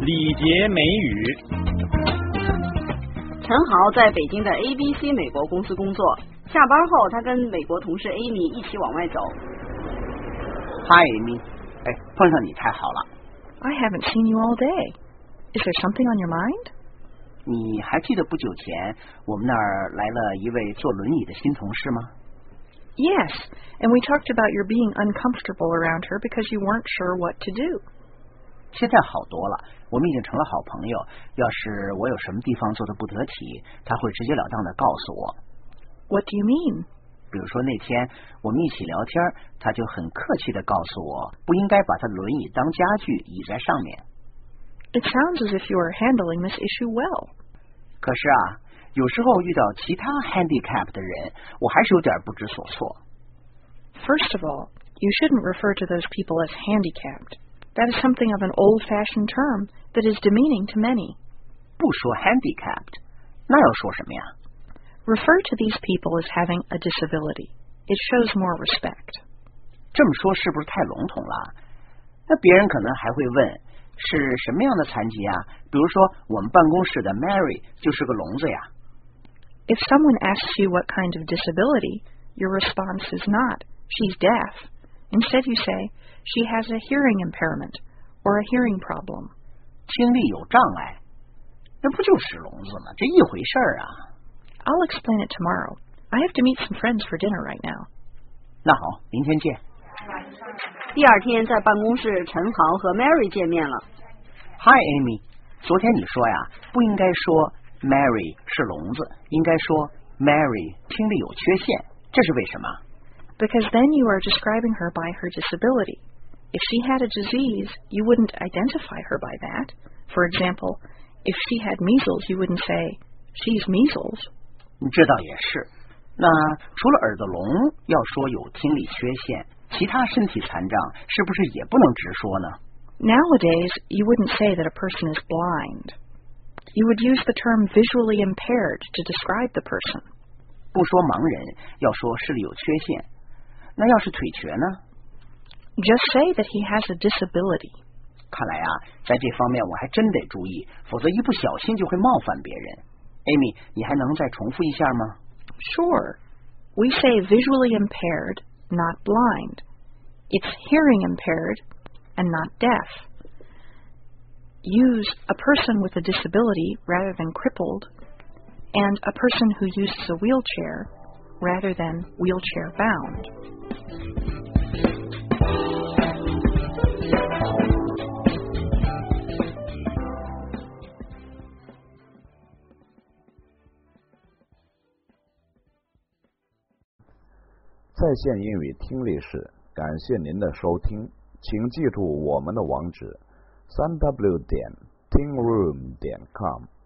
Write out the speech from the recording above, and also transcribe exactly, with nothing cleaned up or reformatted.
礼节美语。 陈豪在北京的 A B C 美国公司工作，下班后他跟美国同事 Amy 一起往外走。 Hi Amy， 哎，碰上你太好了。 I haven't seen you all day. Is there something on your mind? 你还记得不久前我们那儿来了一位坐轮椅的新同事吗？ Yes, and we talked about your being uncomfortable around her because you weren't sure what to do. 现在好多了，我们已经成了好朋友。要是我有什么地方做的不得体，他会直截了当的告诉我。 What do you mean? 比如说那天我们一起聊天，他就很客气的告诉我，不应该把他轮椅当家具倚在上面。 It sounds as if you are handling this issue well. 可是啊，有时候遇到其他 handicap 的人，我还是有点不知所措。 First of all, you shouldn't refer to those people as handicapped. That is something of an old-fashioned term that is demeaning to many. 不说 handicapped， 那要说什么呀？ Refer to these people as having a disability. It shows more respect. 这么说是不是太笼统了？那别人可能还会问，是什么样的残疾啊？比如说我们办公室的 Mary 就是个聋子呀。 If someone asks you what kind of disability, your response is not, she's deaf. Instead you say, she has a hearing impairment or a hearing problem. 听力有障碍，那不就是聋子吗？这一回事儿啊。 I'll explain it tomorrow. I have to meet some friends for dinner right now. 那好，明天见。 第二天在办公室，陈豪和 Mary 见面了。 Hi Amy， 昨天你说呀，不应该说 Mary 是聋子，应该说 Mary 听力有缺陷，这是为什么？ Because then you are describing her by her disability. If she had a disease, you wouldn't identify her by that. For example, if she had measles, you wouldn't say, she's measles. 这倒也是。那除了耳朵聋要说有听力缺陷，其他身体残障是不是也不能直说呢？ Nowadays, you wouldn't say that a person is blind. You would use the term visually impaired to describe the person. 不说盲人，要说视力有缺陷。那要是腿瘸呢？ Just say that he has a disability. 看来啊，在这方面我还真得注意，否则一不小心就会冒犯别人。Amy， 你还能再重复一下吗？ Sure. We say visually impaired, not blind. It's hearing impaired and not deaf. Use a person with a disability rather than crippled, and a person who uses a wheelchair rather than wheelchair bound. 在线英语听力室，感谢您的收听，请记住我们的网址：三 w 点 tingroom 点 com。